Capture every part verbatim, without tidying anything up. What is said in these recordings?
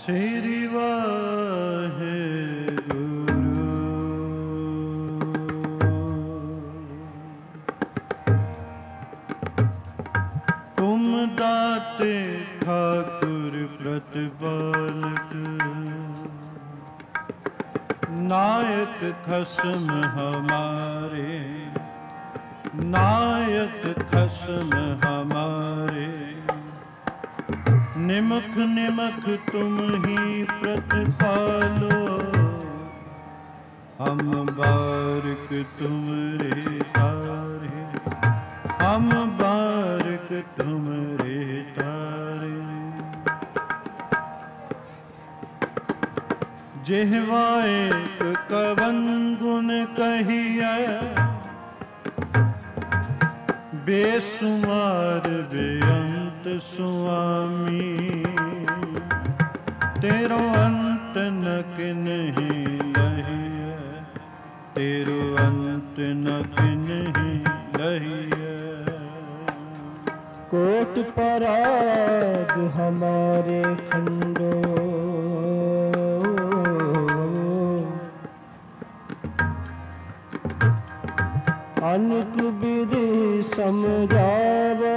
श्री वाहेगुरु। तुम दाते ठाकुर प्रतिपालक, नायक खसम हमारे, नायक खसम हमारे। निमख निमख तुम ही प्रतिपालो, हम बारक तुमरे तारे, हम बारक तुमरे तारे। जिह्वाए कवन गुण कहिए, बेसुमार बेअंत स्वामी। तेरो अंत न किन्हीं लहिए, तेरो अंत न किन्हीं लहिए। कोट पराग हमारे खंडो, अनेक विधि समझावो।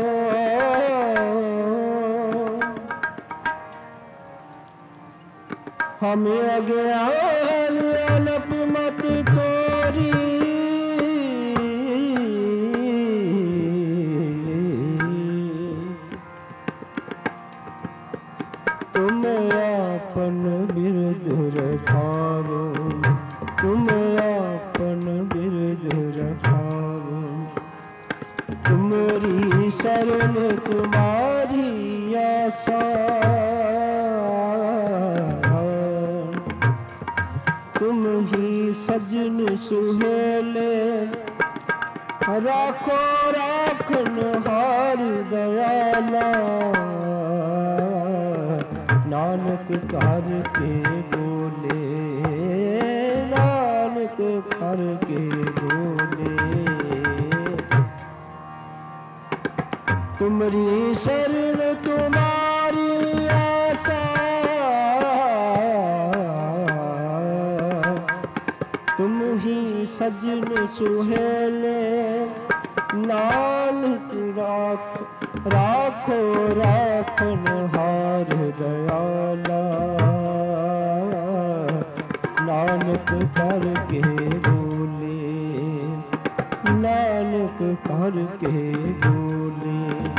हमें अज्ञान अनप मत चोरी, तुम आपन बिरध रखावो, तुम आपन बिरध रखावो। तुम्हारी शरण तुम्हारी आशा, तुम ही सजन सुहेले, राखो राखन हार दयाला। नानक कर के बोले, नानक कर के बोले। तुमरी शरण तुम्हारी आशा, तुम ही सजन सुहेले। नानक राख राखो राखन हार दयाला। नानक कर के बोले, नानक कर के बोले।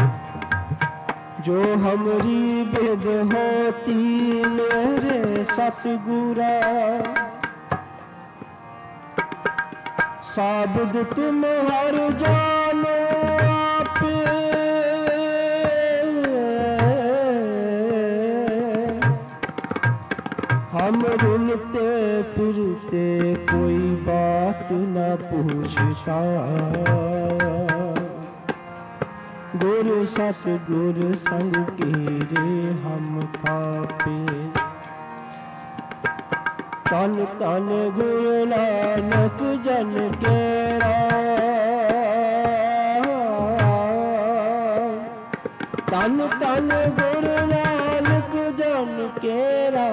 जो हमरी बेद होती मेरे सतगुरा, साबुद तुम हर जानो आपे। हम रुलते फिरते कोई बात न पूछता, गुर सतगुर संग केरे हम थापे। तन तन गुरु नानक जन केरा, तन तन गुरु नानक जन केरा।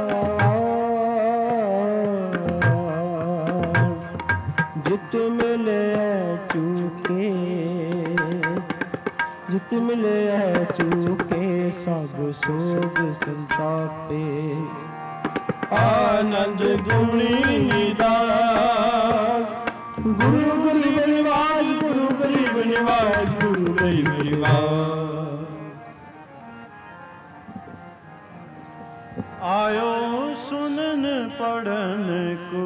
जित मिले चूके, जित मिले चूके, सब सोग संतापे। आनंद गुणी निदान, गुरु गरीब निवास, गुरु गरीब निवास, गुरु गरीब निवास। आयो सुनन पढ़न को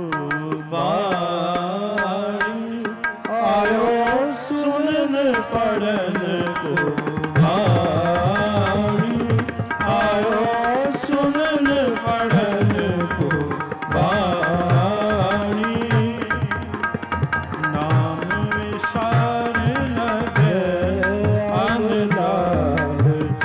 बारी, आयो सुनन पढ़न को बारी, आयो सुनन पढ़न को बारी। नाम विसार लगे अनदारज,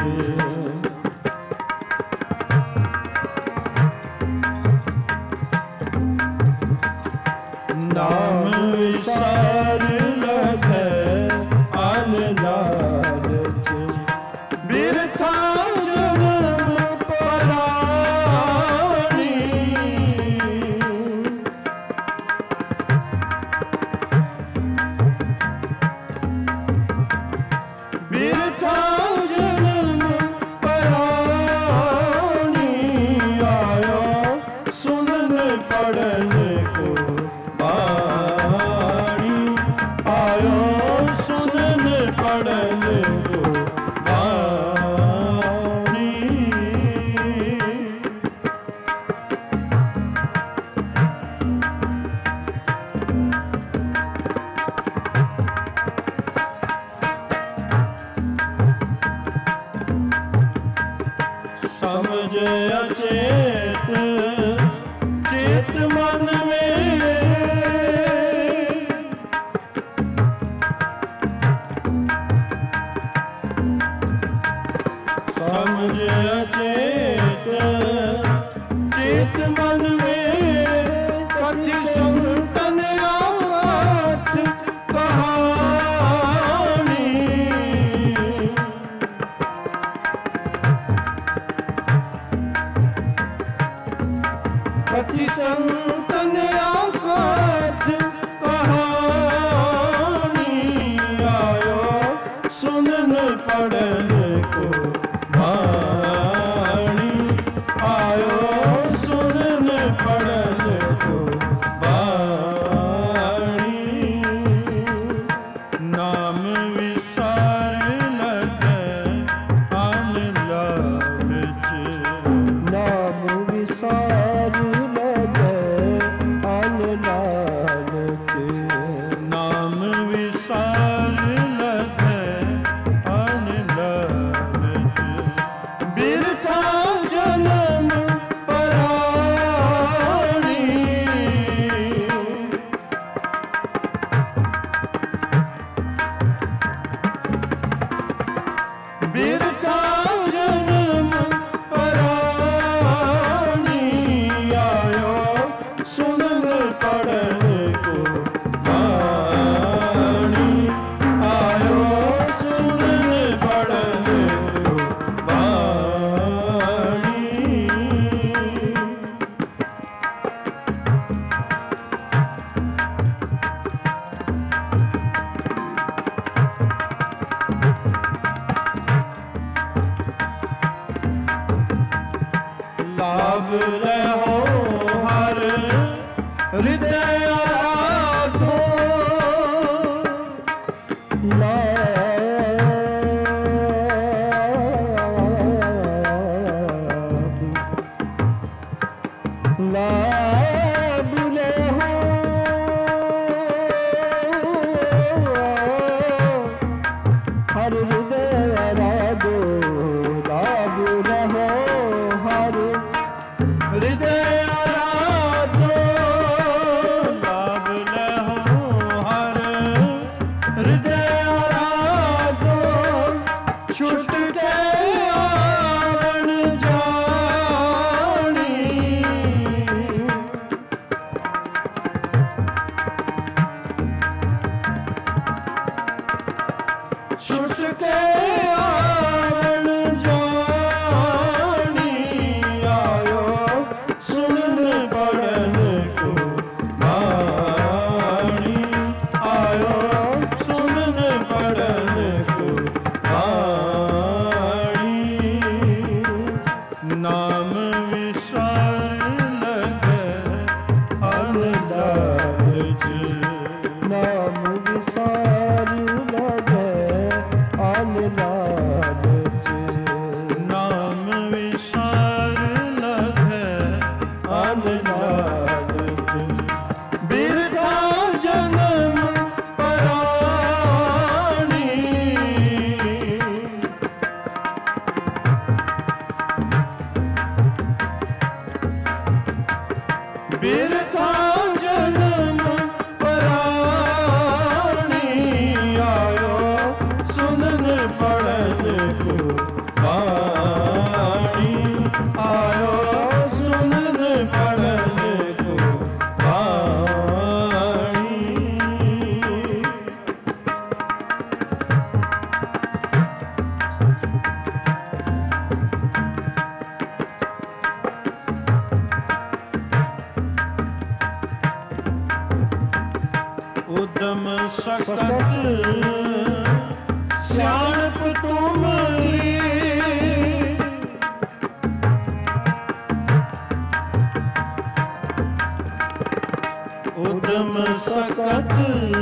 नाम विसार लगे अनदारज। चेत चेत मन में समझ अचेत चेत मन में कथि संतन आथ कहानी कथि संतन आथ कहानी आयो सुनन पढ़न को वाणी आयो सुनन पढ़न को वाणी नाम विसार लगे आन लालच नाम विसार लगे आन लालच नाम विसार लगे आन लालच बिरथा जन्म पराणी बिरथा जन्म पराणी आयो सुनन पढ़न को वाणी आयो सुनन पढ़न को वाणी लाभ रहो हर हृदय आराधो लाभ ले हो हर हृदय आराधो लाभ रहो हर हृदय आराधो लाभ लहो हर हृदय आराधो छुट के आवण जानी छुट के आवण जानी आयो सुनन पढ़न को वाणी आयो सुनन पढ़न को वाणी नाम विसार लगे अन लालच नाम विसार लगे आन लालच नाम विसार लगे अन लालच बिरथा जन्म पराणी बिरथा जन्म पराणी आयो सुनन पढ़न को वाणी आयो सुनन पढ़न को वाणी उद्यम सकत सियाणप तुमरी उद्यम सकत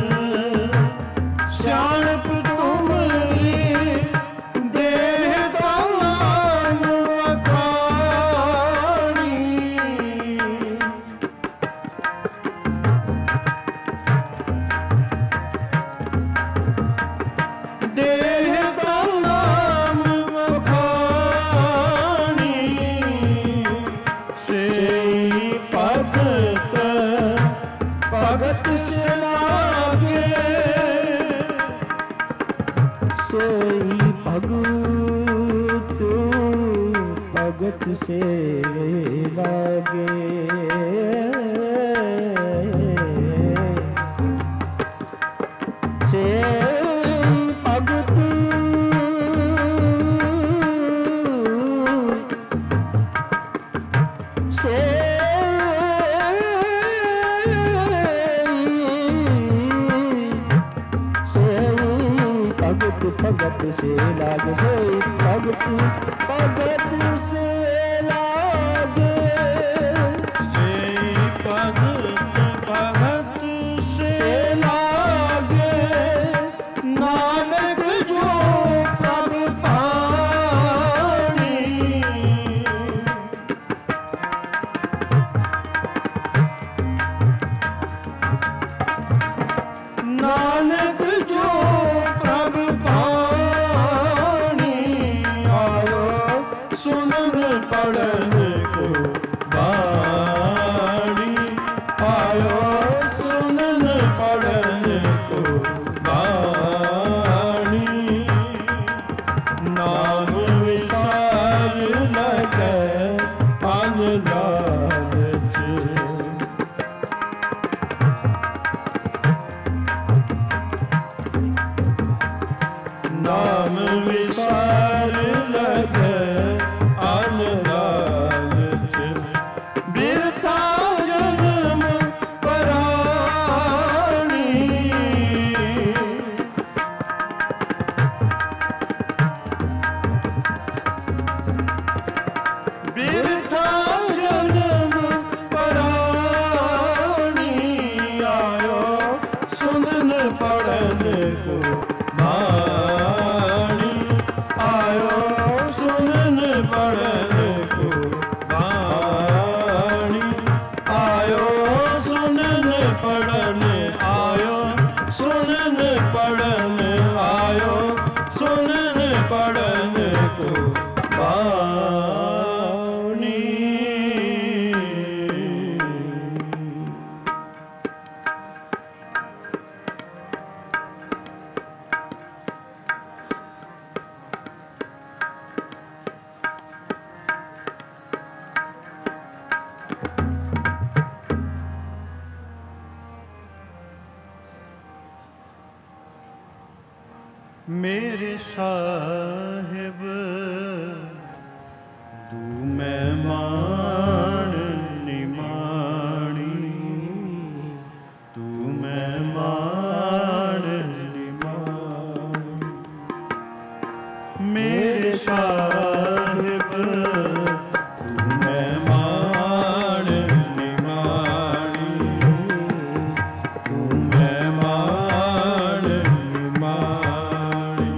सियाणप तुमरी देह दान अखाणी देह दान अखाणी से लागे सोई भगत भगत से लागे से भगत से भगत भगत से लागे सोई भगत भगत से लागे से भगत भगत से लागे नानक जो प्रभ पाणी नानक जो प्रभ पाणी आयो सुनन पढ़न को बाणी आयो सुनन पढ़न को बाणी नाम विसार लगे अन लालच नाम विसार लगे अन लालच बिरथा जन्म पराणी बिरथा जन्म पराणी आयो सुनन पढ़न को बाणी आयो सुनन पढ़न को बाणी आयो सुनन पढ़न आयो सुनन पढ़न आयो सुनन पढ़न को बाणी मेरे साहिब तू मेहमान निमाणी तू मेहमान निमाणी मेरे साहिब तू मेहमान निमाणी तू मेहमान निमाणी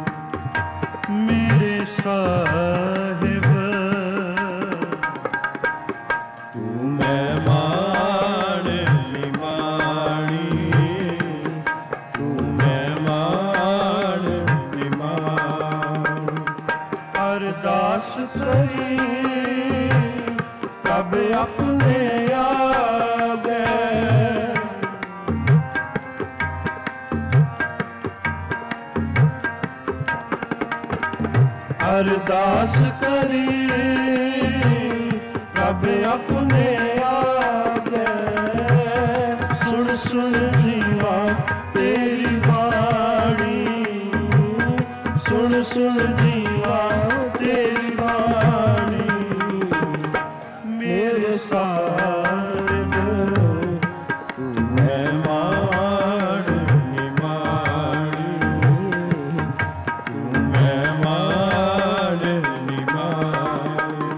मेरे साहिब तू मेहमान निमाणी तू मेहमान निमाणी अरदास करी कब अपने आ गए अरदास करी कब अपने आ गए सुन सुन जीवा तेरी बाणी सुन सुन जीवा तेरी बाणी मेरे साहिब तू मेहमान निमाणी तू मेहमान निमाणी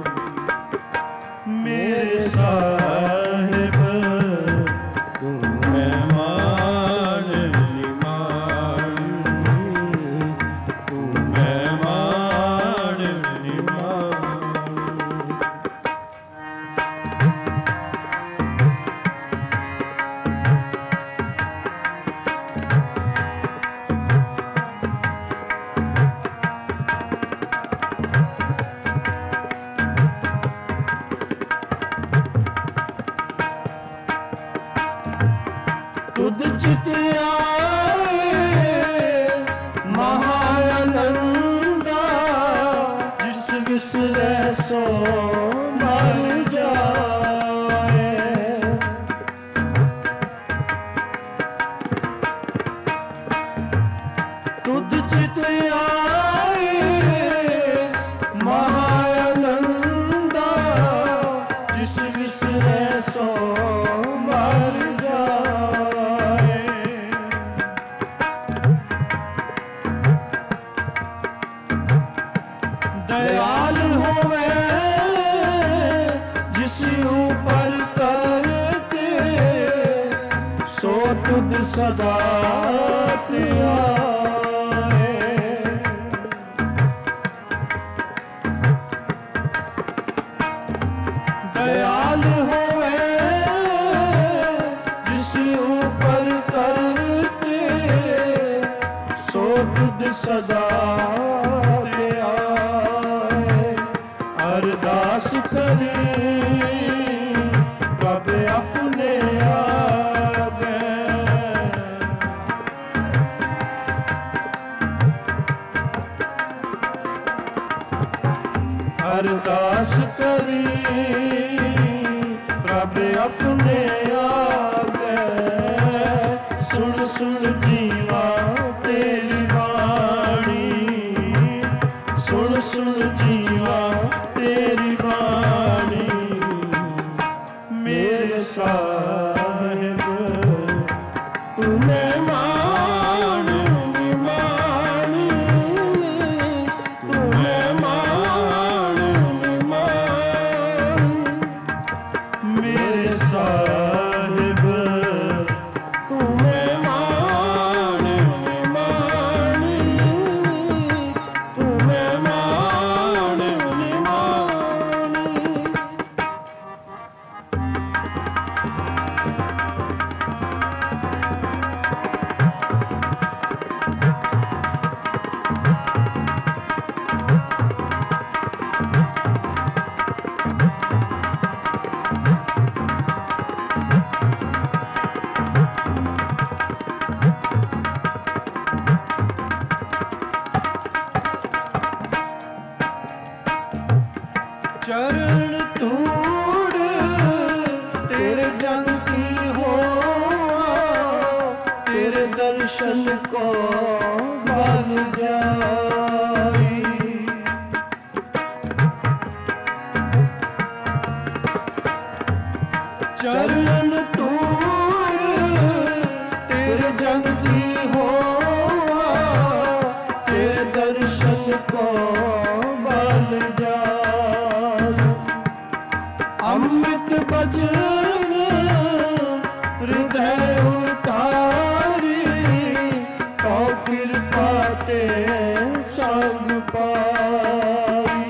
मेरे साहिब तू मेहमान निमाणी तू मेहमान निमाणी ਤੁਧ ਚਿਤ ਆਏ ਮਹਾਨੰਦਾ, ਜਿਸ ਵਿਸਰੈ ਸੋ ਮਰ ਜਾਏ। ਤੁਧ ਚਿਤ ਆਏ ਮਹਾਨੰਦਾ, ਜਿਸ ਵਿਸਰੈ ਸੋ ਮਰ ਜਾਏ। ਦਇਆਲ ਹੋਵੇ ਜਿਸ ਉਪਰ ਕਰਤੇ, ਸੋ ਤੁਧ ਸਦਾ ਧਿਆਏ। ਦਇਆਲ ਹੋਵੇ ਜਿਸ ਉਪਰ ਕਰਤੇ, ਸੋ ਤੁਧ ਸਦਾ ਧਿਆਏ। ਅਰਦਾਸ ਕਰੀ ਪ੍ਰਭ ਆਪਣੇ ਆਗੇ, ਅਰਦਾਸ ਕਰੀ ਪ੍ਰਭ ਆਪਣੇ ਆਗੇ। ਸੁਣ ਸੁਣ ਜੀਵਾ ਤੇਰੀ ਬਾਣੀ, ਸੁਣ ਸੁਣ ਜੀਵਾ ਤੇਰੀ ਬਾਣੀ। ਮੇਰੇ ਸਾਹਿਬ ਤੂੰ ਮਹਿਮਾਨ ਨਿਮਾਣੀ, ਤੂੰ ਮਹਿਮਾਨ ਨਿਮਾਣੀ। ਮੇਰੇ ਸਾਹਿਬ ਤੂੰ ਮਹਿਮਾਨ ਨਿਮਾਣੀ, ਤੂੰ ਮਹਿਮਾਨ ਨਿਮਾਣੀ। ਚਰਨ ਧੂੜ ਤੇਰੇ ਜਨ ਕੀ ਹੋਆ, ਤੇਰੇ ਦਰਸ਼ਨ ਕੋ ਬਲ ਜਾਈ। ਚਰਨ ਧੂੜ ਤੇਰੇ ਜਨ ਕੀ ਹੋਆ, ਤੇਰੇ ਦਰਸ਼ਨ ਕੋ ਬਲ ਜਾਈ। ਅੰਮ੍ਰਿਤ ਬਚਨ ਹਿਰਦੈ ਉਤਾਰੀ, ਕਉ ਕਿਰਪਾ ਤੇ ਸੰਗ ਪਾਈ।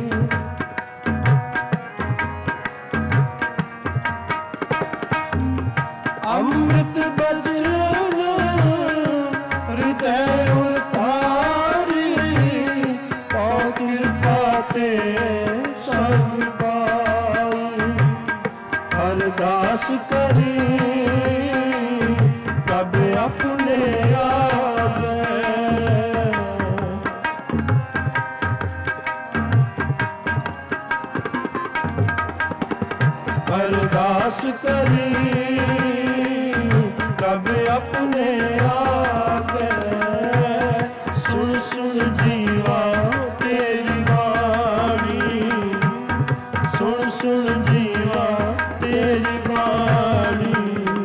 ਅੰਮ੍ਰਿਤ ਬਚਨ ਹਿਰਦੈ ਉਤਾਰੀ, ਕਉ ਕਿਰਪਾ ਤੇ ਸੰਗ ਪਾਈ। ਅਰਦਾਸ ਕਰੀ ਪ੍ਰਭ ਆਪਣੇ ਆਗੇ, ਅਰਦਾਸ ਕਰੀ ਪ੍ਰਭ ਆਪਣੇ ਆਗੇ। ਸੁਣ ਸੁਣ ਜੀਵਾ ਤੇਰੀ ਬਾਣੀ, ਸੁਣ ਸੁਣ ਜੀਵਾ ਤੇਰੀ ਬਾਣੀ।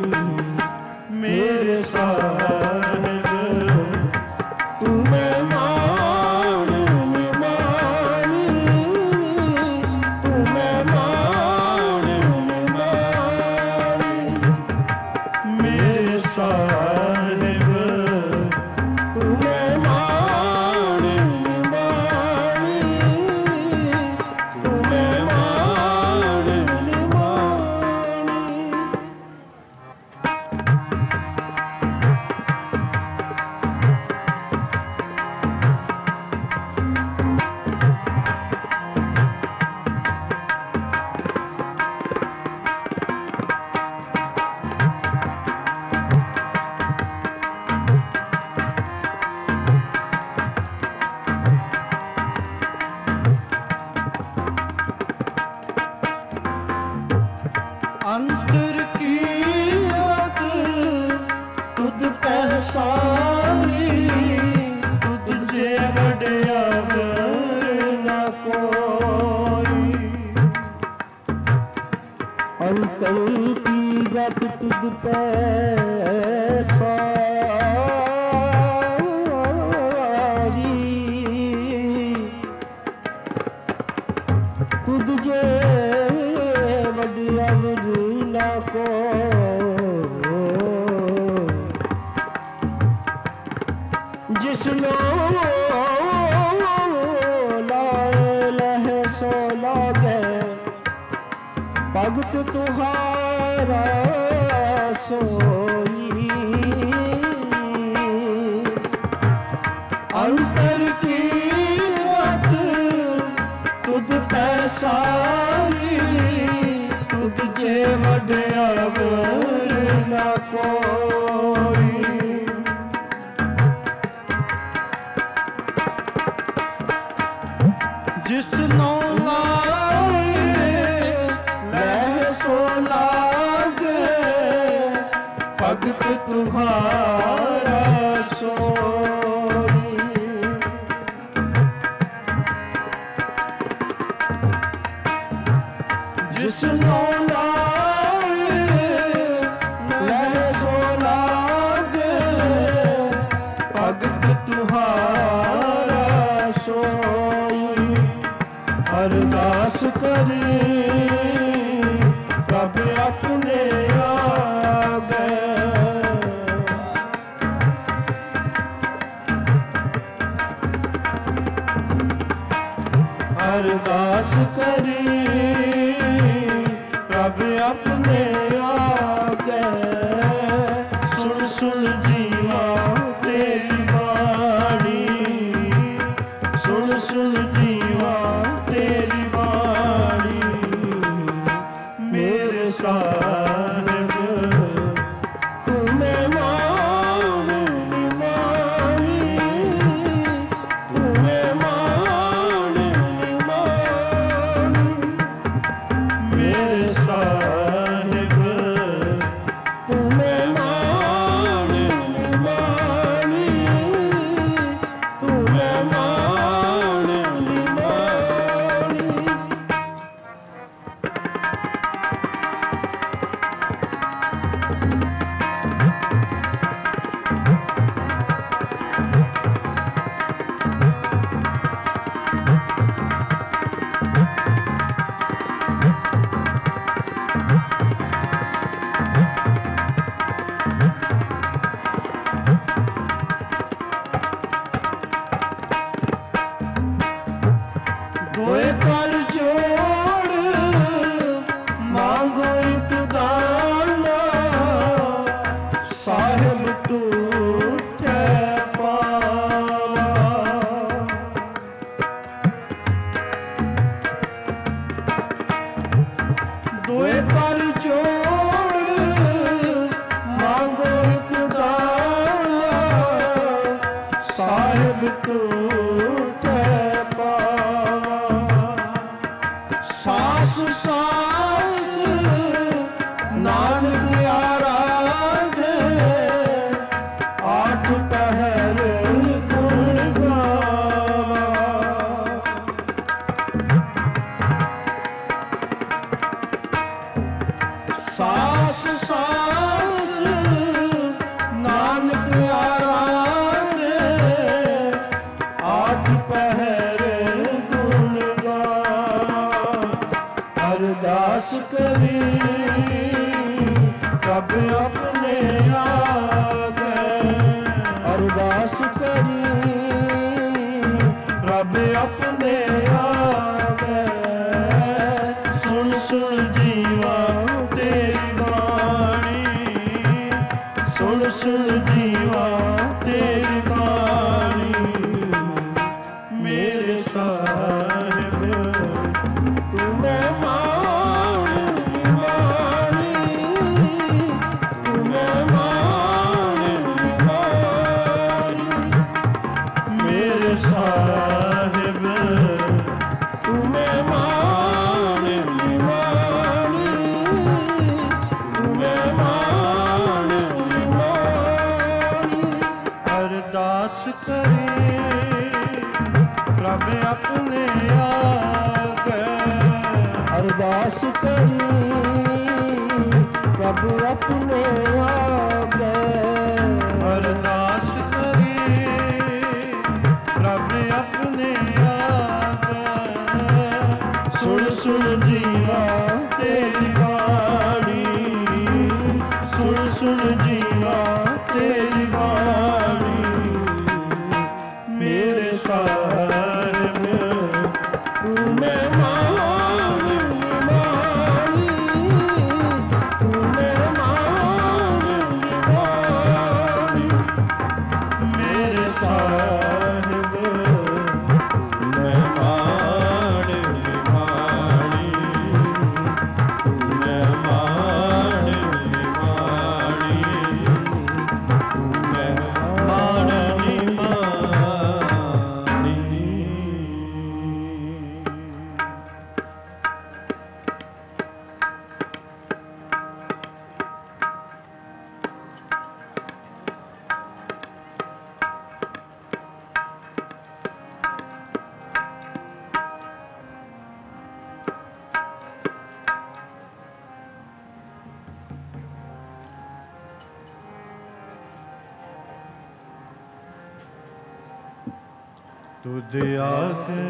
ਮੇਰੇ ਸਾਹਿਬ ਤੂੰ ਮਹਿਮਾਨ ਨਿਮਾਣੀ, ਤੂੰ ਮਹਿਮਾਨ ਨਿਮਾਣੀ। ਮੇਰੇ ਸਾਹਿਬ ਅੰਤਰ ਕੀ ਬਾਤ ਤੁਧ ਪਹਿਸਾਨੀ, ਤੁਧ ਜੇ ਵਡਿਆਵਰ ਨਾ ਕੋਈ। ਅੰਤਰ ਕੀ ਗਤ ਤੁਧ ਪਹਿਸਾਰੀ, ਤੁਧ ਜੇ ਵਡਿਆਵਰ ਨਾ ਕੋਈ। ਜਿਸਨੋ ਲਾਏ ਲਹਿ ਸੋ ਲਾਗੇ, ਭਗਤ ਤੁਹਾਰਾ ਸੋਈ। ਅੰਤਰ ਕੀ ਬਾਤ ਤੁਧ ਪਹਿਸਾਰੀ, ਤੁਧ ਜੇ ਵਡਿਆਵਰ ਨਾ ਕੋਈ। ਜਿਸਨੋ ਲਾਏ ਲਹਿ ਸੋ ਲਾਗੇ, ਭਗਤ ਤੁਹਾਰਾ ਸੋਈ। ਜਿਸਨੋ ਲਾਏ ਲਹਿ ਸੋ ਲਾਗੇ, ਭਗਤ ਤੁਹਾਰਾ ਸੋਈ। ਅਰਦਾਸ ਕਰੀ ਪ੍ਰਭ ਆਪਣੇ ਆਗੇ, ਅਰਦਾਸ ਕਰੀ ਪ੍ਰਭ ਆਪਣੇ ਆਗੇ। ਸੁਣ ਸੁਣ ਜੀਵਾ ਤੇਰੀ ਬਾਣੀ, ਸੁਣ ਸੁਣ ਜੀਵਾ ਤੇਰੀ ਬਾਣੀ। ਮੇਰੇ ਸਾਹਿਬ ਤੂੰ ਮਹਿਮਾਨ ਨਿਮਾਣੀ, ਤੂੰ ਮਹਿਮਾਨ ਨਿਮਾਣੀ। ਮੇਰੇ ਸਾਹਿਬ ਤੂੰ ਮਹਿਮਾਨ ਨਿਮਾਣੀ, ਤੂੰ ਮਹਿਮਾਨ ਨਿਮਾਣੀ। ਦੋਏ ਕਰ ਜੋੜ ਮੰਗੋ ਇੱਕ ਦਾਨਾ, ਸਾਹਿਬ ਟੂਟੇ ਪਾਵਾ। ਦੋਏ ਕਰ ਜੋੜ ਮੰਗੋ ਇੱਕ ਦਾਨਾ, ਸਾਹਿਬ ਟੂਟੇ ਪਾਵਾ। ਸਾਸ ਸਾਸ ਨਾਨਕ ਆਰਾਧੇ, ਆਠ ਪਹਿਰ ਗੁਣ ਗਾਵਾ। ਸਾਸ ਸਾਸ ਨਾਨਕ ਆਰਾਧੇ, ਆਠ ਪਹਿਰ ਗੁਣ ਗਾਵਾ। ਅਰਦਾਸ ਕਰੀ ਪ੍ਰਭ ਆਪਣੇ ਆਗੇ, ਅਰਦਾਸ ਕਰੀ ਪ੍ਰਭ ਆਪਣੇ ਆਗੇ। ਸੁਣ ਸੁਣ ਜੀਵਾ ਤੇਰੀ ਬਾਣੀ, ਸੁਣ ਸੁਣ ਜੀਵਾ ਤੇਰੀ ਬਾਣੀ। ਮੇਰੇ ਸਾਹਿਬ ਤੂੰ ਮਹਿਮਾਨ ਨਿਮਾਣੀ, ਤੂੰ ਮਹਿਮਾਨ ਨਿਮਾਣੀ। ਮੇਰੇ ਸਾਹਿਬ ਤੂੰ ਮਹਿਮਾਨ ਨਿਮਾਣੀ, ਕਰੀ ਪ੍ਰਭ ਆਪਣੇ ਆਗੇ, ਅਰਦਾਸ ਕਰੀ ਪ੍ਰਭ ਆਪਣੇ ਆਗੇ, ਅਰਦਾਸ ਕਰੀ ਪ੍ਰਭ ਆਪਣੇ ਆਗੇ। ਸੁਣ ਸੁਣ ਜੀਵਾ ਤੇਰੀ ਬਾਣੀ, ਸੁਣ ਸੁਣ ਜੀਵਾ ਤੇਰੀ ਬਾਣੀ, ਮੇਰੇ ਸਾਹਿਬ ਤੂੰ ਮਹਿਮਾਨ ਨਿਮਾਣੀ, ਤੂੰ ਮਹਿਮਾਨ ਨਿਮਾਣੀ, ਮੇਰੇ ਸਾਹਿਬ ਮਹਿਮਾਨ ਨਿਮਾਣੀ, ਤੂੰ ਮਹਿਮਾਨ ਨਿਮਾਣੀ, ਤੂੰ ਮਹਿਮਾਨ ਨਿਮਾਣੀ। ਤੁਧ ਆਗੇ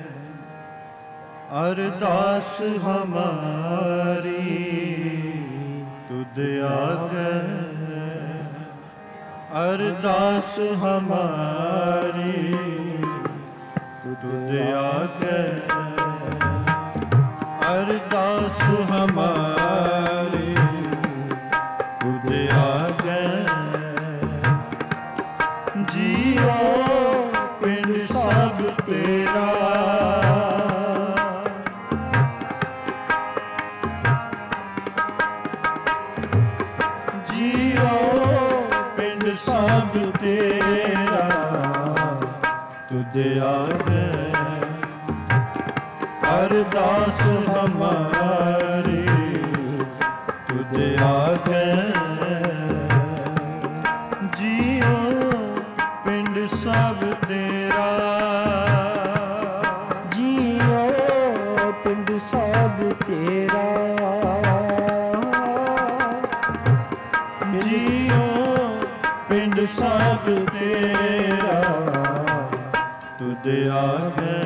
ਅਰਦਾਸ ਹਮਾਰੀ, ਤੁਧ ਆਗੇ ਅਰਦਾਸ ਹਮਾਰੀ, ਤੁਧ ਆਗੇ ਅਰਦਾਸ ਹਮਾਰੀ, ਤੁਧ ਆਗੇ ਜੀਓ ਪਿੰਡ ਸਭ ਤੇਰਾ, ਜੀਓ ਪਿੰਡ ਸਭ ਤੇਰਾ, ਤੁਧ ਆਗੇ ਅਰਦਾਸ ਹਮਾਰੀ, ਤੁਧ ਆਗੇ ਜੀਓ ਪਿੰਡ ਸਭ ਤੇਰਾ, ਜੀਓ ਪਿੰਡ ਸਭ ਤੇਰਾ, ਜੀਓ ਪਿੰਡ ਸਭ ਤੇਰਾ, ਤੁਧ ਆਗੇ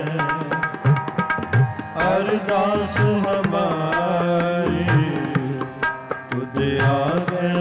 ਅਰਦਾਸ ਹਮਾਰੀ, ਤੁਧ ਆਗੇ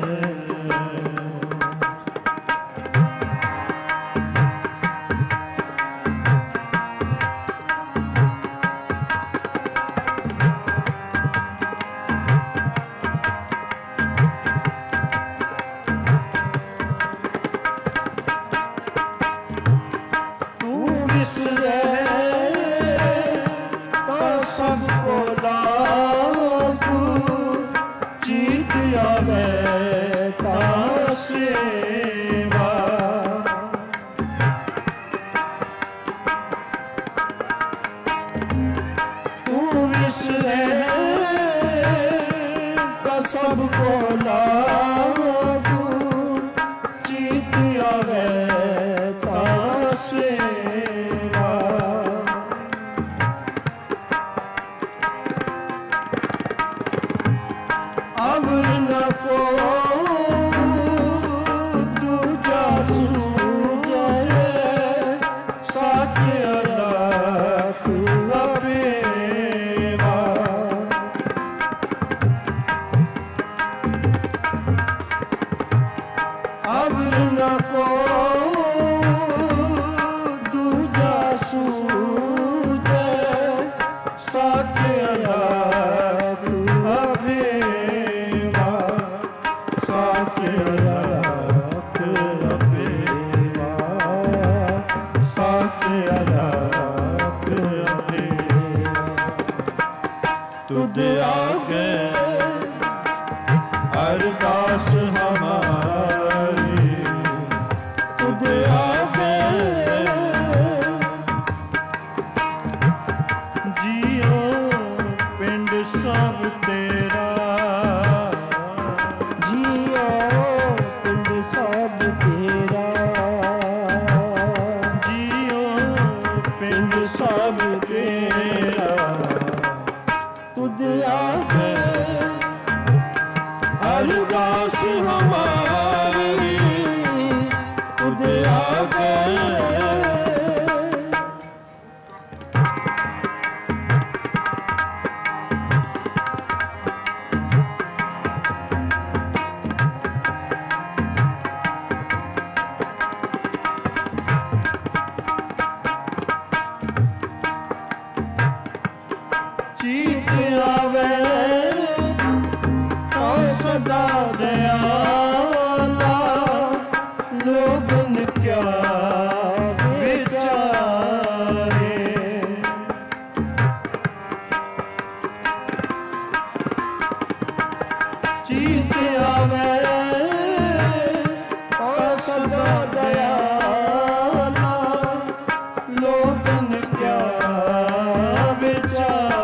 ਸਭ ਕੋ ਲਾਗੂ, ਚੀਤ ਆਵੇ ਤਾਂ ਸੇਵਾ। ਅਵਰ ਨ ਕੋ ਦੂਜਾ ਸੂਝੇ, ਸੱਚ ਅਲਖ ਅਬੇਵਾ। ਅਵਰ ਨ ਕੋ ਦੂਜਾ ਸੂਝੇ, ਸੱਚ ਅਲਖ ਅਬੇਵਾ। ਸੱਚ ਅਲਖ ਅਬੇਵਾ, ਸੱਚ ਅਲਖ ਅਬੇਵਾ। ਤੁਧ ਆਗੇ ਅਰਦਾਸ ਹਮਾਰੀ, ਤੁਧ ਆਗੇ ਜੀਓ ਪਿੰਡ ਸਭ ਤੇਰਾ। ਜੀਓ ਪਿੰਡ ਸਭ ਤੇਰਾ। ਆਗੇ ਅਰਦਾਸ ਹਮਾਰੀ ਤੁਧ ਆਗੇ ਚੀਤ ਆਵੇ ਤਾਂ ਸਦਾ ਦਇਆਲਾ ਲੋਗਨ ਕਿਆ ਵਿਚਾਰੇ ਚੀਤ ਆਵੇ ਤਾਂ ਸਦਾ ਦਇਆਲਾ ਲੋਗਨ ਕਿਆ ਵਿਚਾਰੇ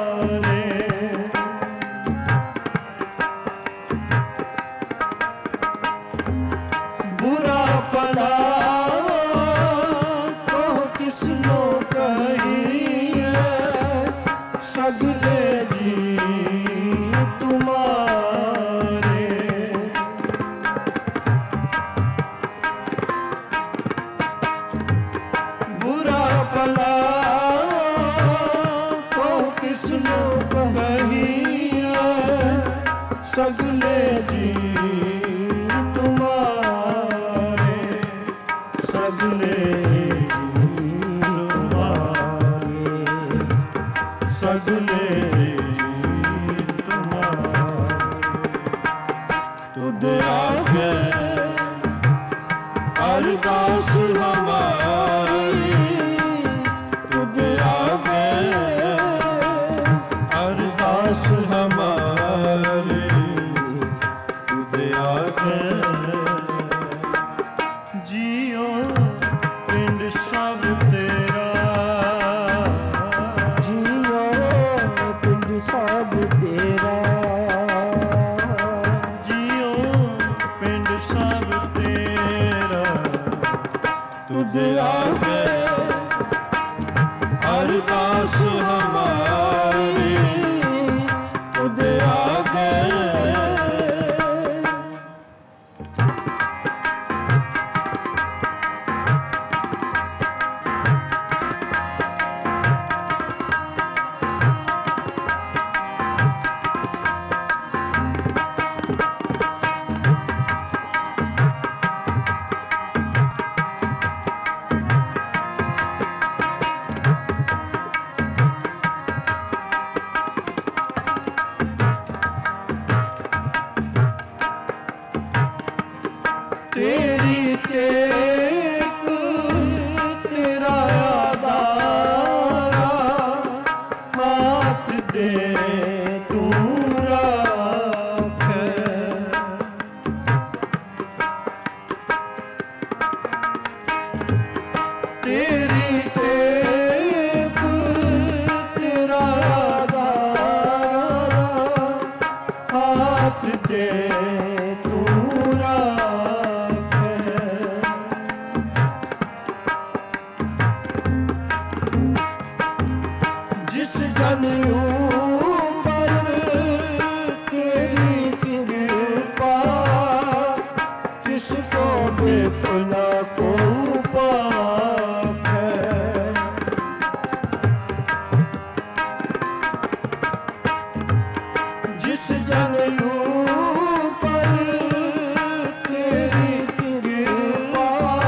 बुरा भला को किसनो कहिए सगले जी तुम्हारे बुरा भला को किसनो कहिए सगले जी सगले तुम्हारे सगले तुम्हारे तुध आगे अरदास हमारी तुध आगे अरदास हमारी तुध आगे जियो पिंड सब तेरा जियो पिंड सब तेरा जियो पिंड सब तेरा तुध आगे अरदास हमारी तुध आगे तेरी टेक तेरा आधारा हाथ दे तू राख तेरी टेक तेरा आधारा हाथ दे तू राख जिस जन ऊपर तेरी कृपा किसको बेपना को पाक जिस जन ऊपर तेरी कृपा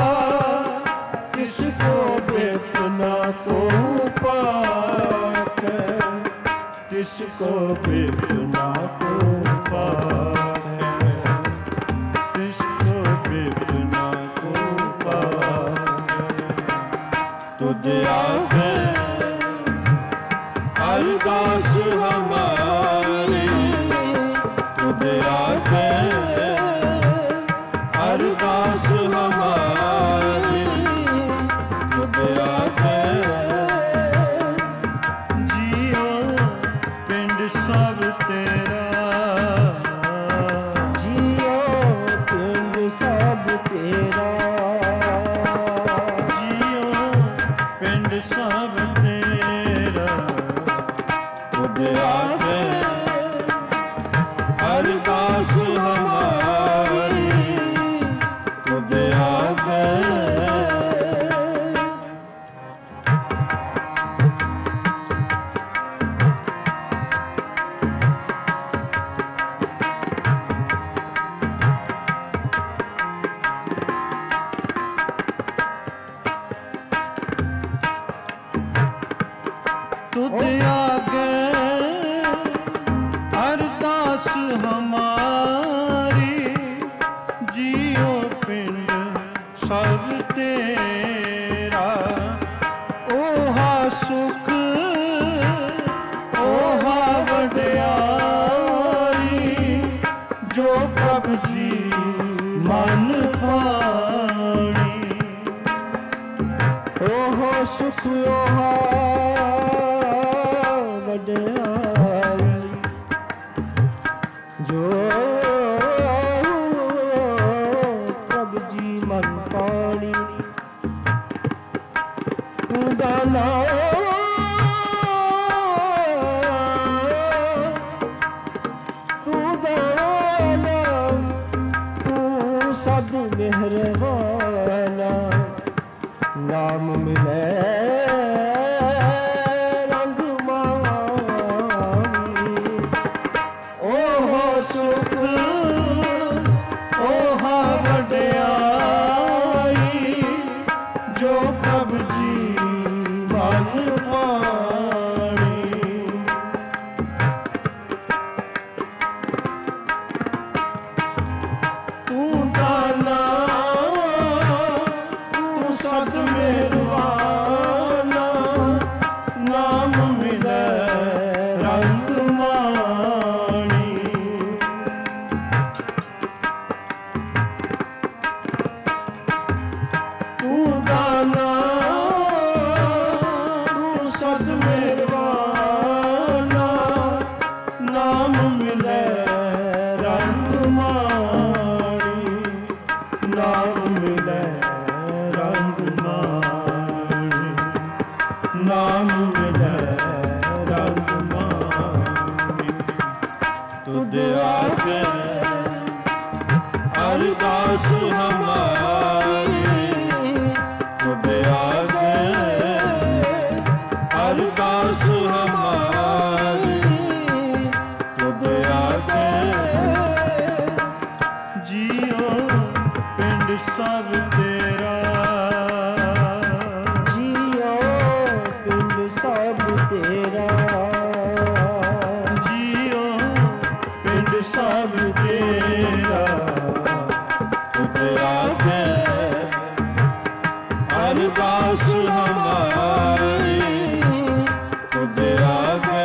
किसको बेपना को पाक किसको बेपना को पाक किसको बेपना को पाक तुध आगे अरदास हमारी तुध आगे अरदास हमारी तुध आगे जियो पिंड सब ते ਅਰਦਾਸ ਹਮਾਰੀ ਜੀਉ ਪਿੰਡ ਸਭ ਤੇਰਾ। ਓਹਾ ਸੁਖ ਓਹਾ ਵਡਿਆਈ ਜੋ ਪ੍ਰਭ ਜੀ ਮਨ ਭਾਣੀ। ਓਹ ਸੁਖ ਓਹਾ ਵਡਿਆਈ ਜੋ ਪ੍ਰਭ ਜੀ ਮਨ ਪਾਣੀ। ਤੂੰ ਦਾਨਾ ਤੂੰ ਦਾਨਾ ਤੂੰ ਸਦ ਮਿਹਰਬਾਨਾ। ਨਾਮ ਮਿਲੇ ਰੰਗ ਮਾਣੀ। ਓਹ ਸੁਖ ਓਹਾ ਵਡਿਆਈ ਜੋ ਪ੍ਰਭ ਜੀ ਮਨ ਪਾਣੀ। ਤੂੰ ਦਾਨਾ ਤੂੰ ਸਦ ਮਿਹਰਬਾਨਾ। ਨਾਮ ਮਿਲੇ ਰੰਗ ਮਾਣੀ। ਤੂੰ ਦਾਨਾ ਤੂੰ ਸਦ ਮਿਹਰਬਾਨਾ। ਨਾਮ ਮਿਲੇ ਰੰਗ ਮਾਣੀ। ਨਾਮ ਮਿਲੇ ਰੰਗ ਮਾਣੀ। ਨਾਮ ਮਿਲੇ ਰੰਗ ਮਾਣੀ। ਤੁਧ ਆਗੇ ਅਰਦਾਸ ਹਮਾਰੀ ਤੁਧ ਆਗੇ ਅਰਦਾਸ ਹਮਾਰੀ ਤੁਧ ਆਗੇ। ਜੀਉ ਪਿੰਡ ਸਭ ਤੇਰਾ ਜੀਉ ਪਿੰਡ ਸਭ ਤੇਰਾ। ਜੀਉ ਪਿੰਡ ਸਭ ਤੇਰਾ ਤੁਧ ਆਗੇ ਅਰਦਾਸ ਹਮਾਰੀ ਤੁਧ ਆਗੇ।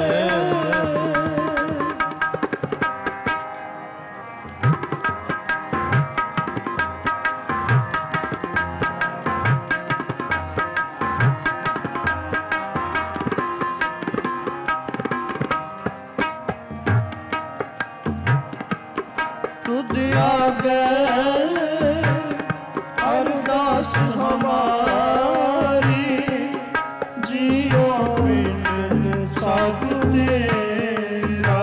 ਤੁਧ ਆਗੇ ਅਰਦਾਸ ਹਮਾਰੀ ਜੀਉ ਪਿੰਡ ਸਭ ਤੇਰਾ।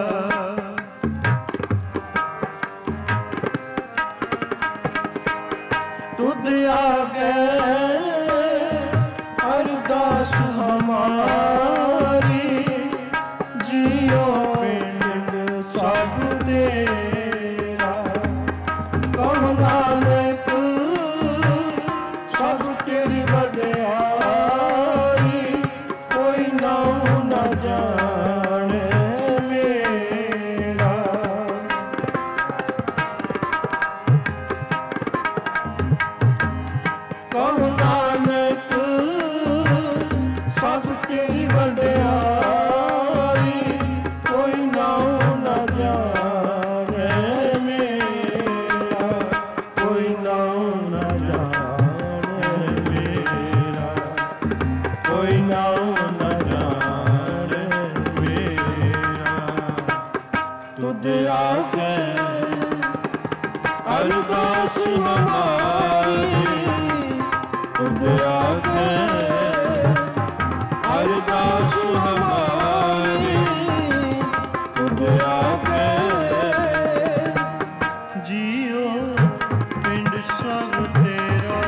ਤੁਧ ਆਗੇ ਅਰਦਾਸ ਹਮਾਰੀ ਜੀਉ ਪਿੰਡ ਸਭ ਤੇਰਾ। ਕਹੁ ਨਾਨਕ ਸਭ ਤੇਰੀ ਵਡਿਆਈ ਕੋਈ ਨਾਉ ਨਾ ਜਾਣੇ ਮੇਰਾ। ਕਹੁ ਨਾਨਕ ਸਭ ਤੇਰੀ ਵਡਿਆਈ ਕੋਈ ਨਾਉ ਨਾ ਜਾਣੇ ਮੇਰਾ। ਕੋਈ ਨਾਉ ਨਾ ਜਾਣੇ ਮੇਰਾ। ਕੋਈ ਨਾਉ ਨਾ ਜਾਣੇ ਮੇਰਾ। ਤੁਧ ਆਗੇ ਅਰਦਾਸ ਹਮਾਰੀ ਤੁਧ ਆਗੇ ਅਰਦਾਸ ਹਮਾਰੀ ਤੁਧ ਆਗੇ। ਜੀਉ ਪਿੰਡ ਸਭ ਤੇਰਾ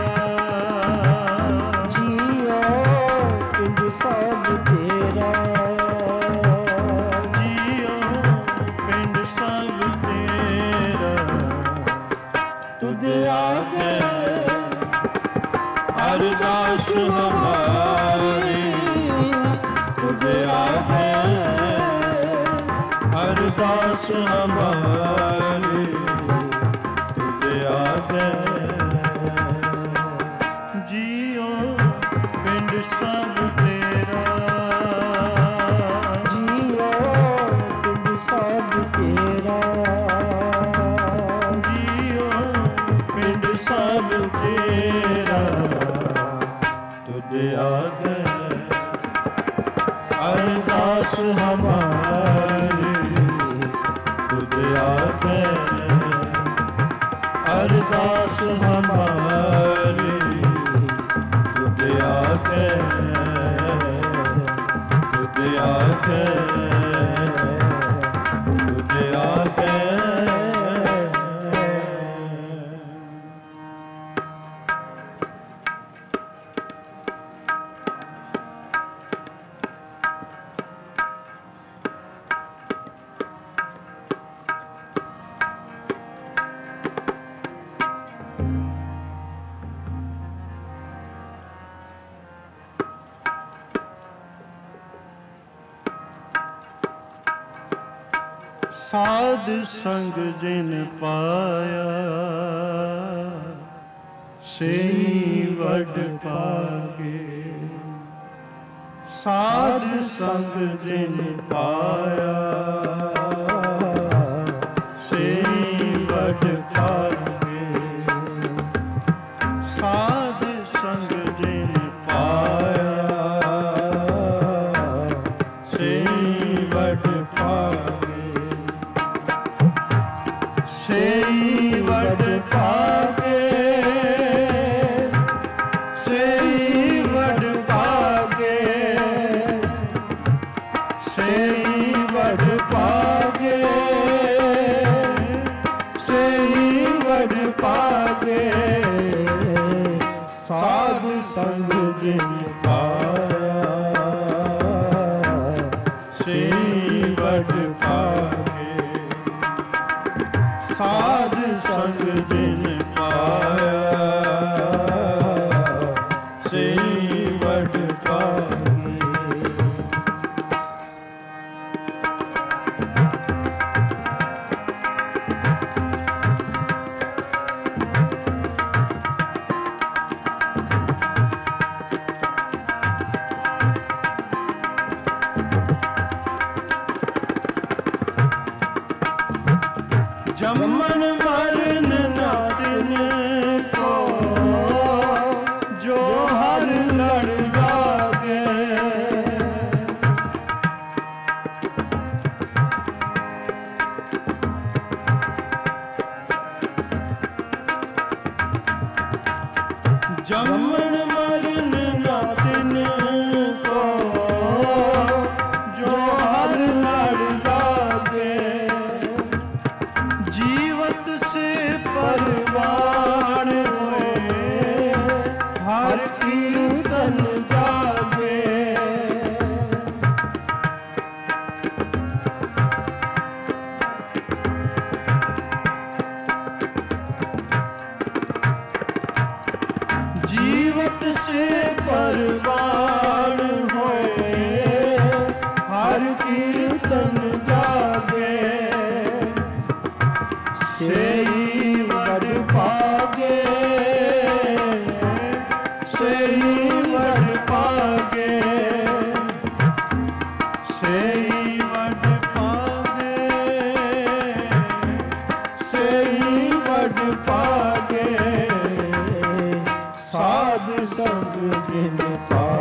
ਜੀਉ ਪਿੰਡ ਸਭ ਤੇਰਾ। ਜੀਉ ਪਿੰਡ ਸਭ ਤੇਰਾ ਤੁਧ ਆਗੇ ਅਰਦਾਸ ਹਮਾਰੀ ਤੁਧ ਅਰਦਾਸ ਹਮਾਰੀ ਤੁਝੇ ਆਗੇ। ਜੀਓ ਪਿੰਡ ਸਭ ਤੇਰਾ, ਜੀਓ ਪਿੰਡ ਸਭ ਤੇਰਾ, ਜੀਓ ਪਿੰਡ ਸਭ ਤੇਰਾ ਤੁਝੇ ਆਗੇ। ਅਰਦਾਸ ਹਮਾਰੀ ਤੁਝੇ ਆਗੇ। ਅਰਦਾਸ ਹਮਾਰੀ ਤੁਝੇ ਆਗੇ। ਤੁਝੇ ਆਗੇ। ਤੁਝੇ ਆਗੇ। ਸਾਧ ਸੰਗ ਜਿਨ ਪਾਇਆ, ਸੇਈ ਵਡ ਪਾਗੇ। ਸਾਧ ਸੰਗ ਜਿਨ ਪਾਇਆ, ਸੇਈ ਵਡ ਪਾਗੇ। ਸਾਧ ਸੰਗ ਜਿਨ ਪਾਇਆ, ਸੇਈ ਵਡ ਪਾਗੇ। ਸੇਈ ਵਡ ਪਾਗੇ। ਸੇਈ ਵਡ ਪਾਗੇ। ਸੇਈ ਵਡ ਪਾਗੇ। ਸੇਈ ਵਡ ਪਾਗੇ। ਸਾਧ ਸੰਗ ਜਿਨ ਪਾਇਆ, ਸੇਈ ਵਡ ਪਾਗੇ। ਸਾਧ ਸੰਗ ਜਿਨ ਪਾਇਆ, ਸੇਈ ਵਡ ਪਾਗੇ। ਜੰਮਨ ਮਰਨ ਨਾ ਤਿਨ ਕੋ, ਜੋ ਹਰ ਲੜ ਲਾਗੇ। ਜੰਮਨ ਮਰਨ ਨਾ ਤਿਨ ਕੋ, ਜੋ ਹਰ ਲੜ ਲਾਗੇ। ਜੀਵਤ ਸੇ ਪਰਵਾਨ ਹੋਏ, ਹਰ ਕੀਰਤਨ ਜਾਗੇ। ਜੀਵਤ ਸੇ ਪਰਵਾਨ ਹੋਏ, ਹਰ ਕੀਰਤਨ ਜਾਗੇ। ਸੇਈ ਵਡ ਪਾਗੇ। ਸੇਈ ਵਡ ਪਾਗੇ। ਸੇਈ ਵਡ ਪਾਗੇ। ਸੇਈ ਵਡ ਪਾਗੇ। ਸਾਧ ਸੰਗ ਜਿਨ ਪਾਇਆ,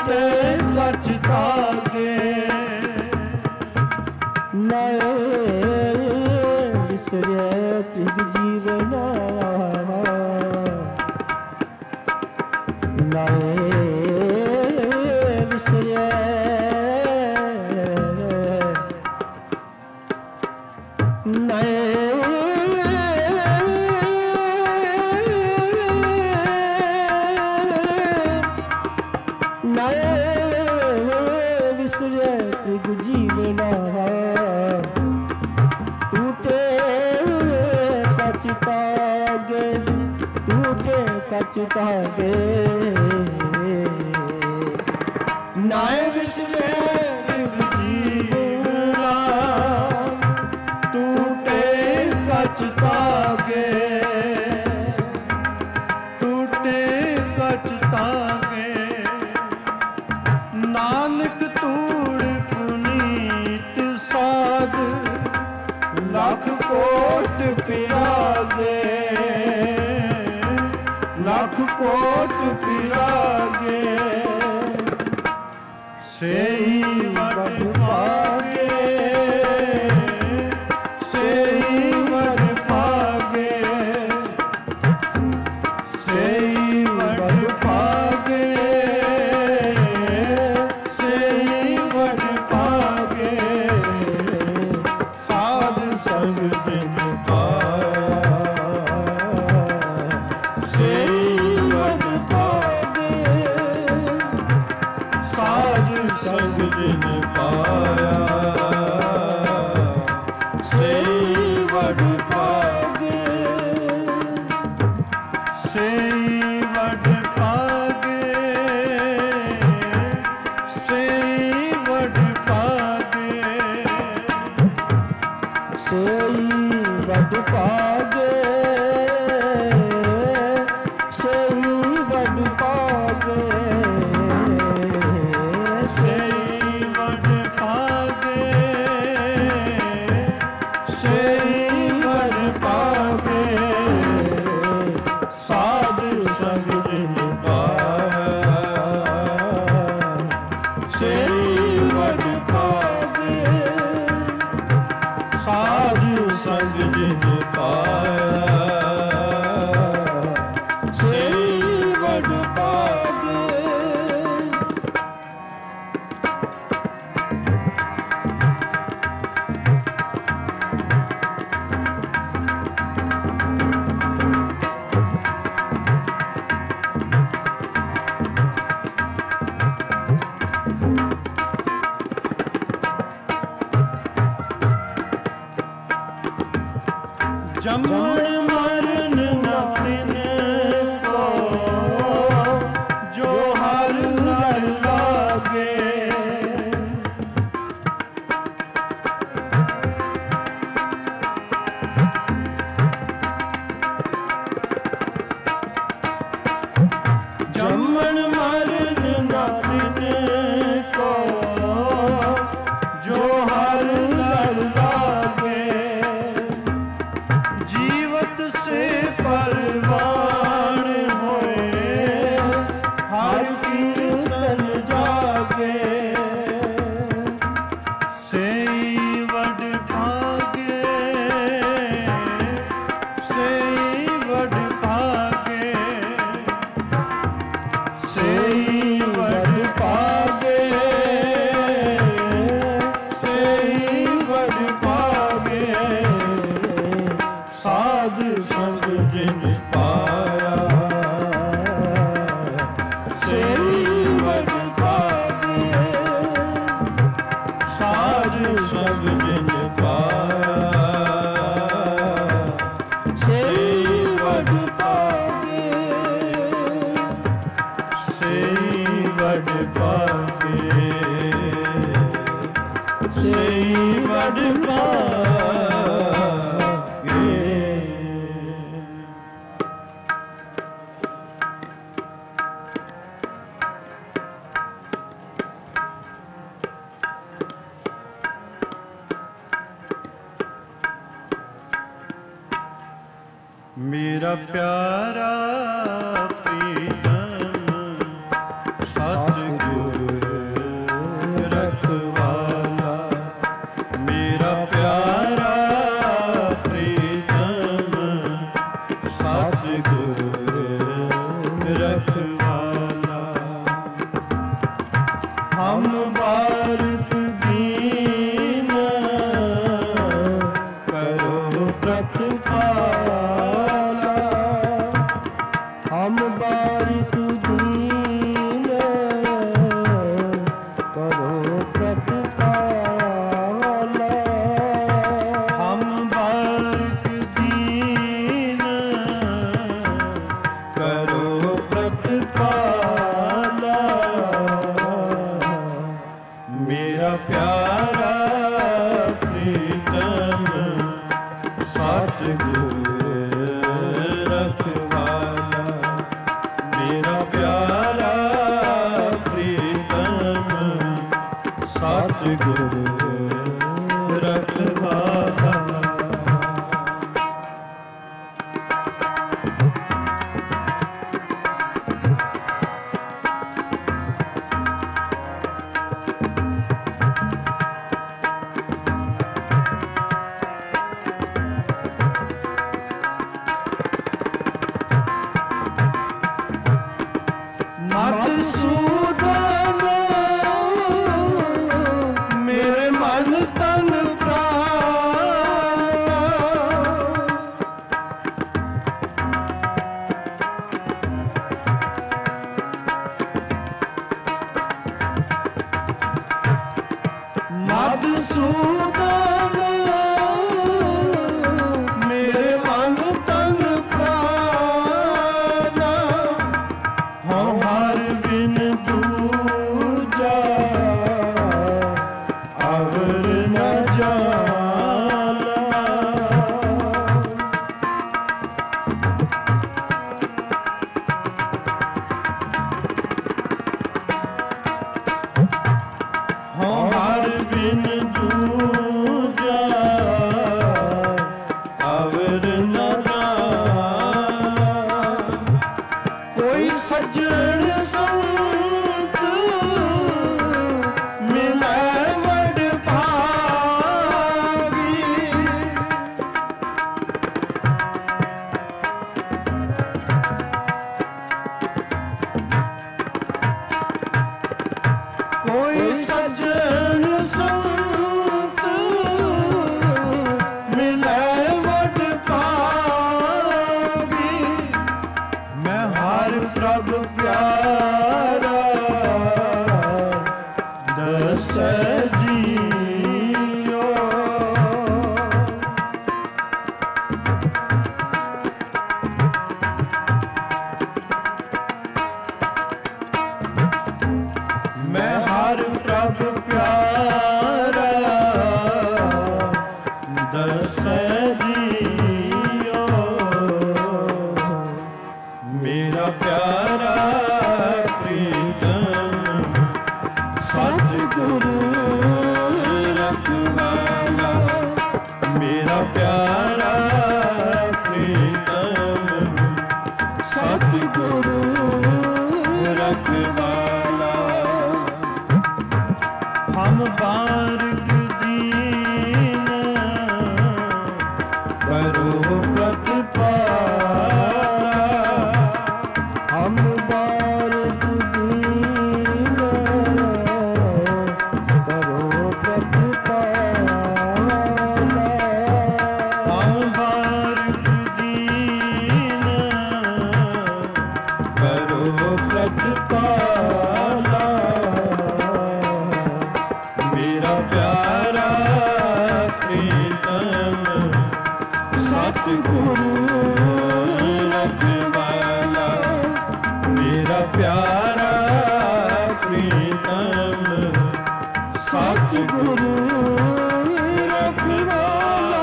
ਟੂਟੇ ਕਛ ਤਾਗੇ ਨਏ ਵਿਸਰੇ ਤ੍ਰਿਗ ਜੀਵਨਾ ਨਏ ਵਿਸਰੇ ਨਏ ਨਏ ਵਿਸਰੇ ਤ੍ਰਿਗ ਜੀਵਨਾ ਟੂਟੇ ਕਛ ਤਾਗੇ ਟੂਟੇ ਕਛ ਤਾਗੇ ਨਾਏ ਵਿਸਰੇ ਤ੍ਰਿਗ ਜੀਵਨਾ ਟੂਟੇ ਕਛ ਤਾਗੇ ਟੂਟੇ ਕਛ ਤਾਗੇ ਨਾਨਕ ਧੂੜ ਪੁਨੀਤ ਸਾਧ ਲੱਖ ਕੋਟ ਪਿਆਗੇ ਲੱਖ ਕੋਟ ਪਿਆਗੇ ਸੇਈ ਵਡ ਪਾਗੇ ਸੇਈ ਵਡ ਪਾਗੇ ਸੇਈ ਵਡ ਪਾਗੇ ਸੇਈ ਵਡ ਪਾਗੇ ਸਾਧ ਸੰਗ ਜਿਨ ਪਾਇਆ ਸੇਈ ਵਡ ਪਾਗੇ ਸਾਧ ਸੰਗ ਜਿਨ ਪਾਇਆ ਸੇਈ ਵਡ ਪਾਗੇ ਸੇਈ ਵਡ ਪਾਗੇ ਸੇਈ ਵਡ ਪਾਗੇ ਸੇਈ ਵਡ ਪਾਗੇ ਸੇਈ ਵਡ ਪਾਗੇ ਸੇਈ ਵਡ ਪਾਗੇ ਸੇਈ ਵਡ ਪਾਗੇ ਸਾਧ ਸੰਗ ਜਿਨ ਪਾਇਆ ਸੇਈ ਵਡ ਪਾਗੇ ਸਾਧ ਸੰਗ ਜਿਨ ਪਾਇਆ ਸੇਈ ਵਡ ਪਾਗੇ ਜੰਮਣ ਮਰਨ ਨਾ ਤਿਨ ਕੋ ਜੋ ਹਰ ਲੜ ਲਾਗੇ ਜੰਮਣ ਮਰਨ ਨਾ ਤਿਨ ਕੋ ਜੋ ਹਰ ਲੜ ਲਾਗੇ ਜੀਵਤ ਸੇ ਪਰਵਾਨ ਹੋਏ ਹਰ ਕੀਰਤਨ ਜਾਗੇ ਸੇਈ ਵਡ ਭਾਗੇ ਸੇਈ ਵਡ ਭਾਗੇ ਸੇਈ ਵਡ ਭਾਗੇ ਸੇਈ ਵਡ ਭਾਗੇ ਸਾਧ ਸੰਗ ਜਿਨ ਪਾਇਆ ਸੇਈ ਵਡ ਭਾਗੇ ਸਾਧ ਸੰਗ ਜਿਨ ਪਾਇਆ ਸੇਈ ਵਡ ਭਾਗੇ ਸੇਈ ਵਡ ਭਾਗੇ ਸੇਈ ਵਡ ਭਾਗੇ ਮੇਰਾ ਪਿਆਰਾ ਪ੍ਰੀਤਮ ਸਤਿਗੁਰੂ हम बारिक दीन करो प्रतिपाला, हम बारिक दीन करो प्रतिपाला, हम बारिक दीन करो प्रतिपाला, मेरा प्यारा प्रीतम सतगुर रखवाला, मेरा प्यारा प्रीतम सतगुर रखवाला। मधुसूदन मेरे मन तन प्राण, मधुसूदन मेरे मन तन प्राण, हमार बिन दूजा अवर न जाला, हमार बिन दूजा अवर न जाला, कोई सज्जन संत मिलै वड भागी, कोई सज्जन संत मिलै वड भागी, मैं हर प्रभ प्यारा दस जियो, मैं हर प्रभ प्यारा दस जियो, मेरा प्यारा प्रीतम सतगुरु रखवाला, मेरा प्यारा प्रीतम सतगुरु रखवाला, हम बारिक दीन करो प्रतिपाला, हम बारिक दीन करो प्रतिपाला, हम बारिक दीन करो प्रतिपाला, मेरा प्यारा प्रीतम सतगुरु रखवाला, मेरा प्यारा प्रीतम सतगुरु रखवाला।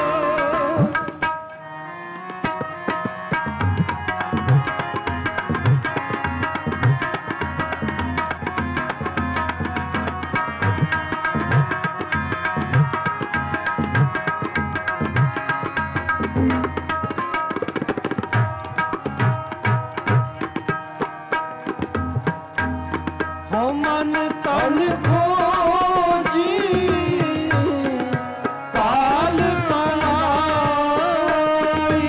हो मन तन खोजी पाल तनाई,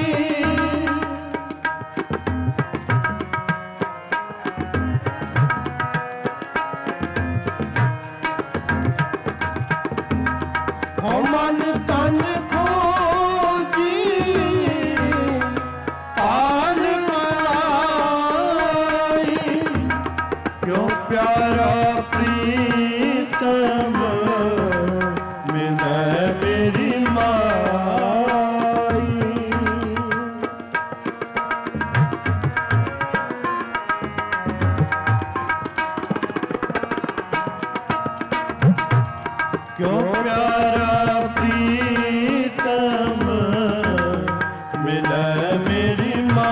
क्यों प्यारा प्रीतम मिले मेरी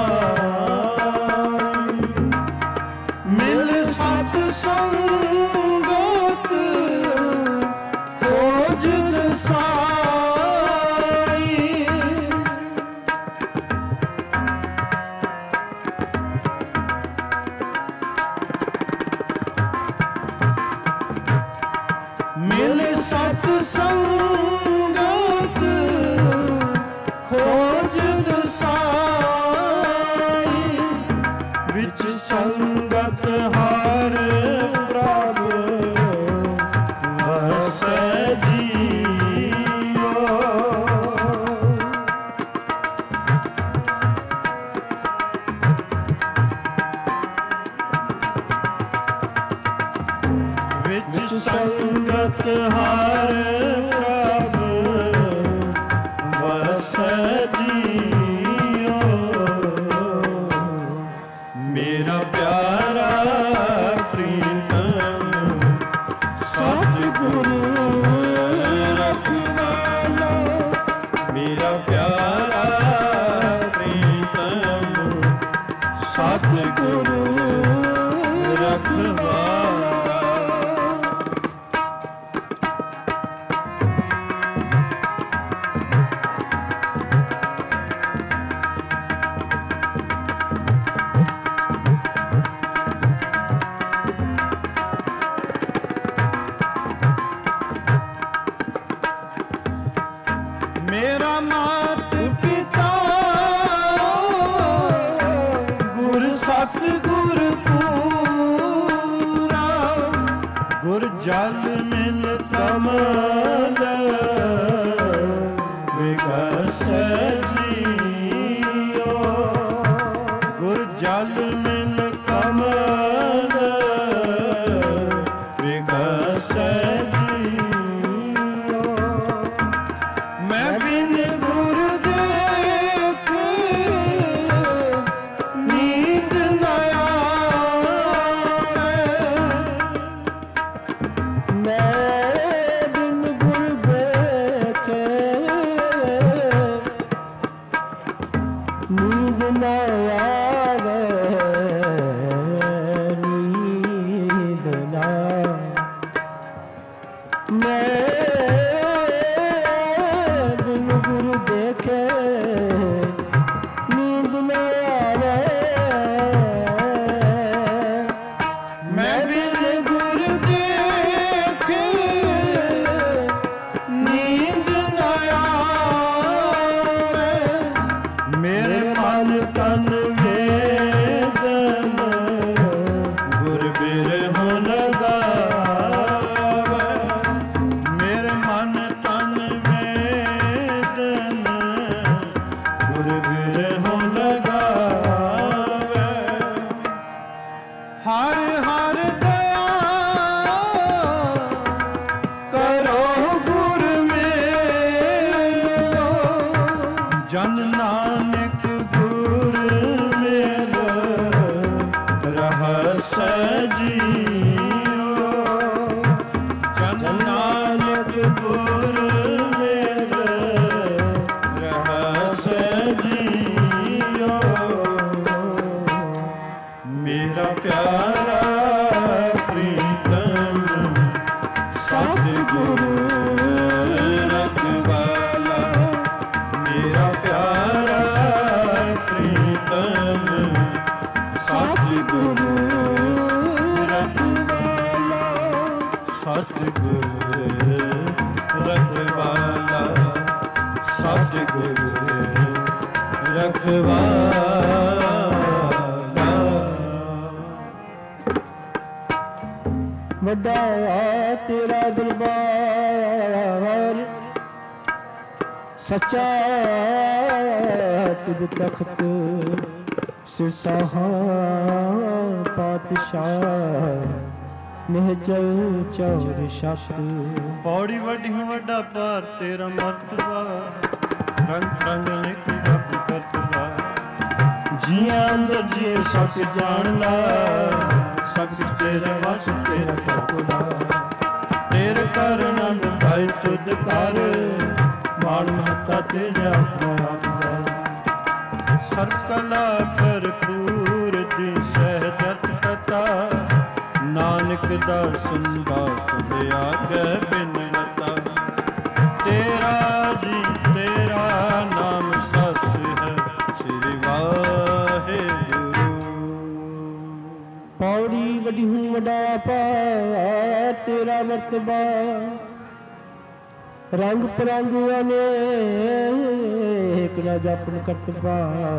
माँ, मिल सत संगत खोज दसाई, मिल सत संगत खोज दसाई, विच संगत हर प्रभ वसै जियो। विच संगत हर प्रभ वसै जियो। मेरा प्यारा प्रीतम सतगुरु रखवाला, मेरा प्यारा प्रीतम सतगुरु रखवाला। मेरा मात पिता गुर सतगुर पूरा, गुर जल मिल कमल विकसै जियो। गुर जल मिल कमल विकसै जियो। मैं बिन गुर देख नींद न आवे, मैं बिन गुर देखे नींद न आवे, नींद न मैं बिन गुरु देखे नींद न आवे, मैं बिन गुरु देखे नींद न आवे, मेरे मन तन वेदन गुर बिरह लगावे। मेरे मन तन वेदन गुर बिरह लगावे। हर हर दया करो गुर मेलो, जन नानक गुर मेल रहसै जियो। जन नानक गुर मेल रहसै जियो। मेरा प्यारा प्रीतम सतगुरु रखवाला, मेरा प्यारा प्रीतम सतगुरु रखवाला, सतगुरु रखवाला, सतगुरु रखवाला। ਵੱਡਾ ਤੇਰਾ ਦਰਬਾਰ, ਸੱਚਾ ਤੁਧ ਤਖਤ ਸਿਰਸਾਹਾਂ ਪਾਤਸ਼ਾਹ ਨਿਹਚਲ ਚੌਰ ਸ਼ਬਦ। ਪੌੜੀ ਵੱਡੀ ਵੱਡਾ ਭਾਰ ਤੇਰਾ ਮਰਤਬਾ, ਰੰਗ ਰੰਗ ਨਿਕ ਰੱਬ ਕਰਤਬਾ। ਜੀਆਂ ਅੰਦਰ ਜੀ ਸਭ ਜਾਣਦਾ, ਸਭ ਕੁਛ ਤੇਰੇ ਵਸ ਤੇਰਾ ਕਰਤਬਾ। ਤੇਰੇ ਕਰ ਆਨੰਦ ਪਾਏ ਤੁਧ ਕਰ, ਮਾਣ ਮਹੱਤਾ ਤੇਰਾ ਆਪਣਾ ਆਪ ਜਾਏ। ਸਰਬ ਕਲਾ ਭਰਪੂਰ ਦੀ ਸਹਿਜਤ ਕਥਾ, ਨਾਨਕ ਦਾ ਸੁਨਦਾ ਤੁਧ ਆਗੇ ਬਿਨ ਰਤਾ। ਤੇਰਾ ਜੀ ਤੇਰਾ ਨਾਮ ਸਤ ਹੈ, ਸ੍ਰੀ ਵਾਹਿਗੁਰੂ। ਪੌੜੀ ਵੱਡੀ ਹੂੰ ਵੱਡਾ ਪਾਰ ਤੇਰਾ ਮਰਤਬਾ, ਰੰਗ ਪਰੰਗ ਅਨੇਕ ਨਾ ਜਪਨ ਕਰਤਬਾ।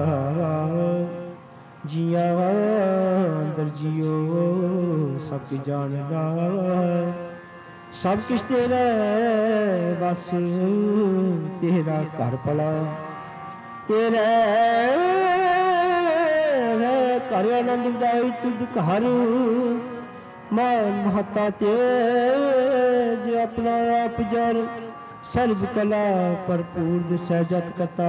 ਜੀਆਂ ਅੰਦਰ ਜੀਓ ਸਭ ਕੀ ਜਾਣਦਾ, ਸਭ ਕਿਛ ਤੇਰਾ ਬਸ ਤੇਰਾ ਘਰ ਭਲਾ। ਤੇਰੇ ਘਰ ਆਨੰਦ ਵਿਦਾਈ ਤੁਧ ਘਰ, ਮਾਨ ਮਹੱਤਾ ਤੇਜ ਆਪਣਾ ਆਪ ਜਰ। ਸਰਬ ਕਲਾ ਭਰਪੂਰ ਦਿ ਸਹਿਜਤ ਕਥਾ,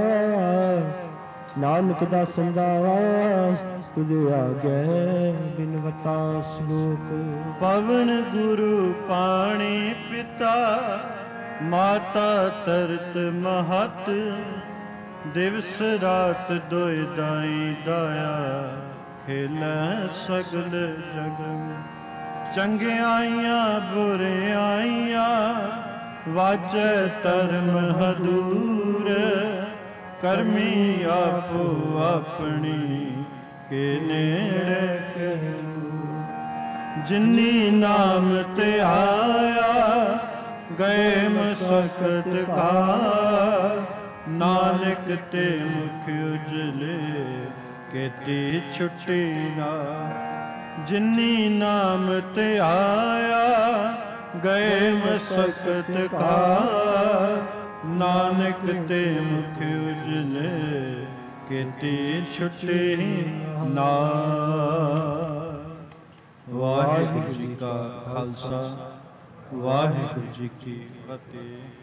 ਨਾਨਕ ਦਾ ਸੰਦਾ ਤੁਧ ਆਗੇ ਬਿਨਵਤਾ ਸਲੋਕ। ਪਵਨ ਗੁਰੂ ਪਾਣੀ ਪਿਤਾ, ਮਾਤਾ ਤਰਤ ਮਹਤ। ਦਿਵਸ ਰਾਤ ਦੋਇ ਦਾਈ ਦਾਇਆ, ਖੇਲੈ ਸਗਲ ਜਗਤ। ਚੰਗਿਆਈਆਂ ਬੁਰਿਆਈਆਂ, ਵਾਜੈ ਧਰਮ ਹਦੂਰ। ਕਰਮੀ ਆਪੋ ਆਪਣੀ, ਕੇ ਨੇੜੇ ਕਹੂ। ਜਿਨੀ ਨਾਮ ਤੇ ਆਇਆ, ਗਏ ਮਸਕਤ ਕਾ। ਨਾਨਕ ਤੇ ਮੁਖ ਉਜਲੇ, ਕੇਤੀ ਛੁੱਟੀ ਨਾ। ਜਿਨੀ ਨਾਮ ਤੇ ਆਇਆ, ਗਏ ਮਸਕਤ ਕਾ। ਨਾਨਕ ਤੇ ਮੁਖ ਉਜਲੇ, ਕੇਤੀ ਛੁੱਟੀ ਨਾ। ਵਾਹਿਗੁਰੂ ਜੀ ਕਾ ਖਾਲਸਾ, ਵਾਹਿਗੁਰੂ ਜੀ ਕੀ ਫਤਿਹ।